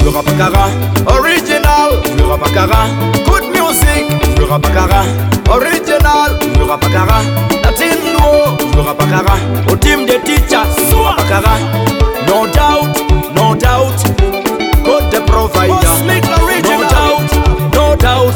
le rap Akara. Original, le rap Akara. Good music, le rap Akara. Original, le rap Akara. Nothing new, le rap Akara. Au team des teachers, le rap Akara. No doubt, no doubt. God the provider. No doubt, no doubt.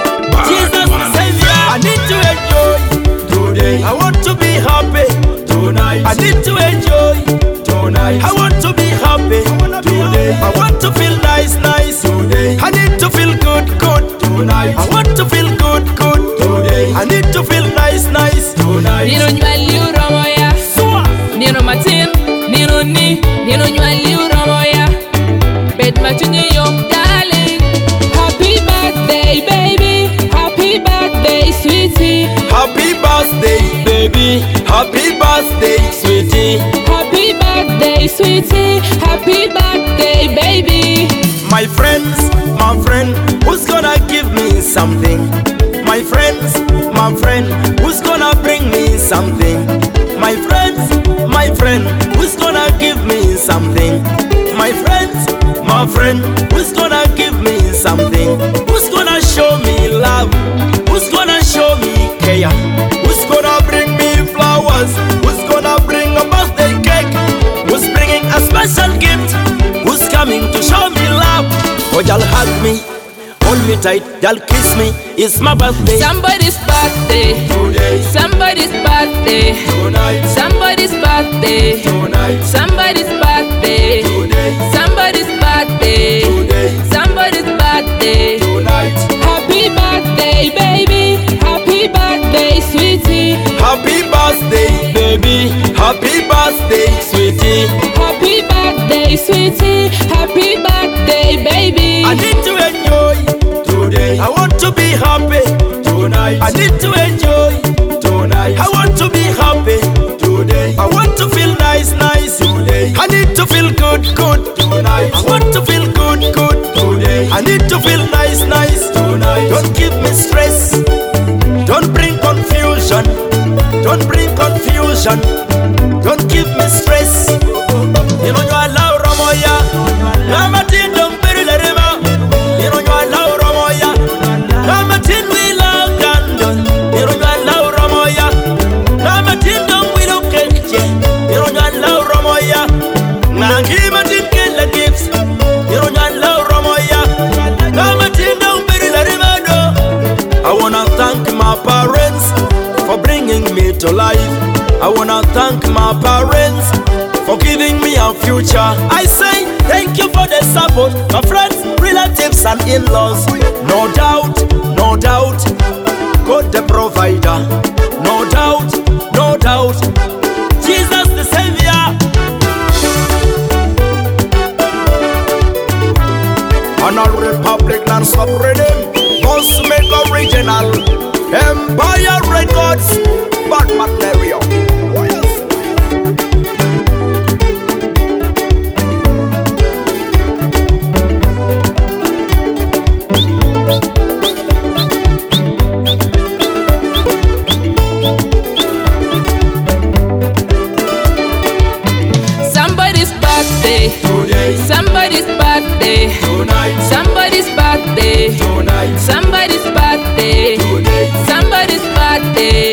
Jesus the Savior. I need to enjoy today. I want to be happy tonight. I need to enjoy tonight. I want to be happy today. I want to feel nice, nice today. I need to feel good, good tonight. I want to feel good, good today. I need to feel nice, nice tonight. Nino nyali uramoya, Nino matin, Nino ni, Nino nyali uramoya. Bet machungi yo, darling. Happy birthday, baby. Happy birthday, sweetie. Happy birthday, baby. Happy birthday, sweetie. Happy birthday, sweetie. Happy birthday, baby. My friends, my friend, who's gonna give me something? My friends, my friend, who's gonna bring me something? My friends, my friend, who's gonna give me something? My friends, my friend, who's gonna give me something? Who's gonna show me love? Who's gonna show me care? Who's gonna bring me flowers? Who's gonna bring a birthday cake? Who's bringing a special gift? Who's coming to show me love? Oh, y'all hug me, hold me tight, y'all kiss me. It's my birthday. Somebody's birthday Today, Somebody's birthday tonight, Somebody's birthday tonight, Somebody's birthday today, Somebody's birthday today, Somebody's birthday. tonight. Happy birthday, baby. Happy birthday, sweetie. Happy birthday, baby. Happy birthday, sweetie. Happy birthday, sweetie. Happy birthday, baby. I need to enjoy today. I want to be happy tonight. I need to enjoy tonight. I want to be happy today. I want to feel nice, nice today. I need to feel good, good tonight. I want to feel good, good today. I need to feel nice, nice tonight. Don't give me stress. Don't bring confusion. Don't bring confusion. Don't give me stress. You know you allow Ramoya. Ramatin don't bury the river. You know you allow Ramoya. Ramatin we love London. You know you allow Ramoya. Ramatin don't we look at you. You know you allow Ramoya. Nangimatin get the gifts. You know you allow Ramoya. Ramatin don't bury the river. I wanna thank my parents for bringing me to life. I wanna thank my parents for giving me a future. I say thank you for the support, my friends, relatives and in-laws. No doubt, no doubt, God the provider. No doubt, no doubt, Jesus the Savior. Honor Republic non-stop rhythm, Boss make original, Empire Records, Batman Stereo. Somebody's birthday Today, Somebody's birthday tonight, Somebody's birthday tonight, Somebody's birthday today, Somebody's birthday